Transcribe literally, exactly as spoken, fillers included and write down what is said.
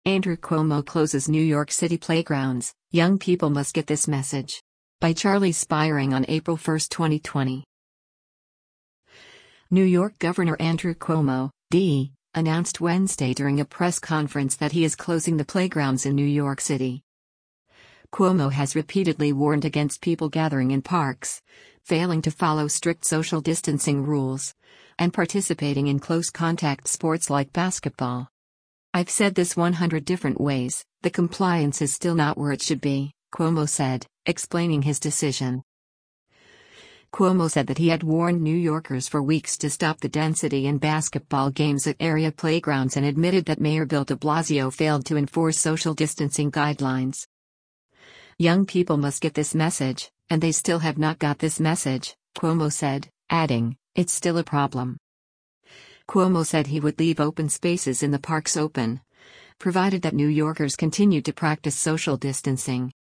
Andrew Cuomo closes New York City playgrounds. Young people must get this message. By Charlie Spiring on April first, twenty twenty. New York Governor Andrew Cuomo, D, announced Wednesday during a press conference that he is closing the playgrounds in New York City. Cuomo has repeatedly warned against people gathering in parks, failing to follow strict social distancing rules, and participating in close-contact sports like basketball. "I've said this one hundred different ways, the compliance is still not where it should be," Cuomo said, explaining his decision. Cuomo said that he had warned New Yorkers for weeks to stop the density in basketball games at area playgrounds and admitted that Mayor Bill de Blasio failed to enforce social distancing guidelines. "Young people must get this message, and they still have not got this message," Cuomo said, adding, "It's still a problem." Cuomo said he would leave open spaces in the parks open, provided that New Yorkers continued to practice social distancing.